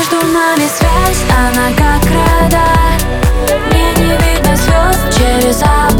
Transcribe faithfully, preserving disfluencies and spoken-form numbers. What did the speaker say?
между нами связь, она как радар. Мне не видно звезд через окно.